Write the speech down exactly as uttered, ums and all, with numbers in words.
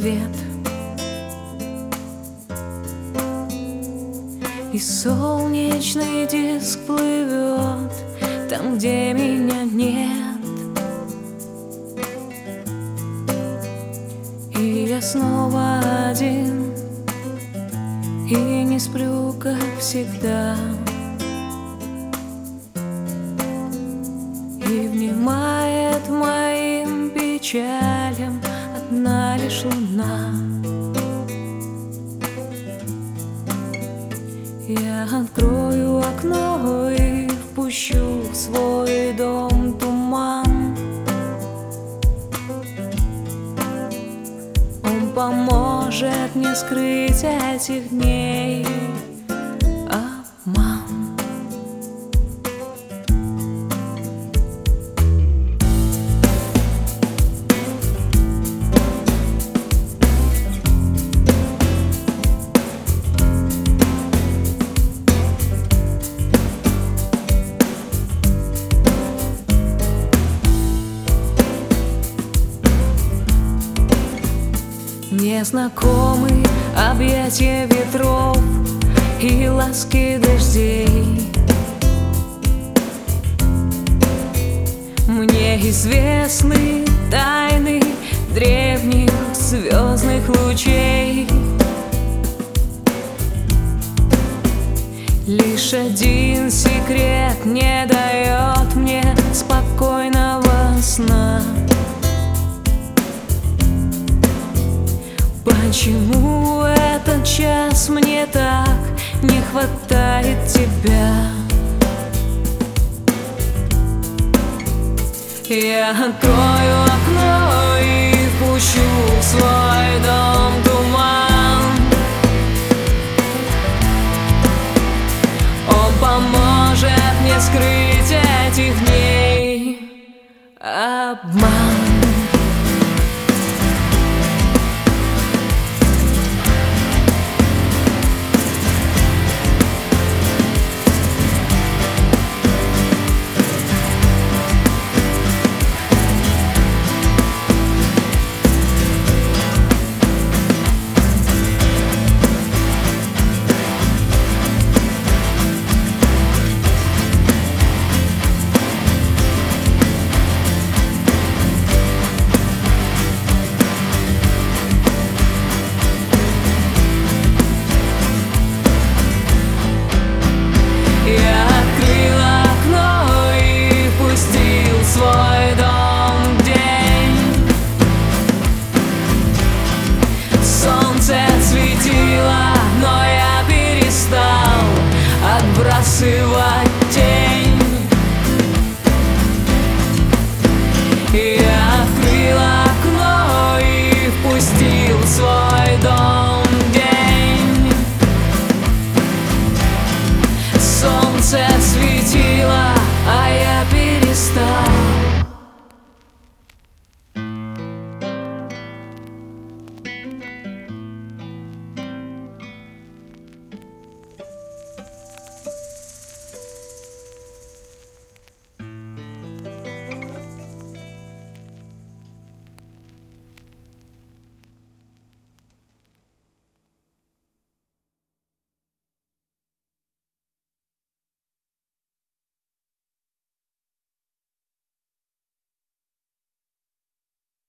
свет, и солнечный диск плывет там, где меня нет. И я снова один, и не сплю, как всегда, и внимает моим печалям одна лишь луна. Я открою окно и впущу в свой дом туман. Он поможет мне скрыть этих дней обман. Незнакомые объятия ветров и ласки дождей. Мне известны тайны древних звездных лучей. Лишь один секрет не дает мне спокойного сна. Почему этот час мне так не хватает тебя? Я открою окно и впущу в свой дом туман. Он поможет мне скрыть этих дней обман.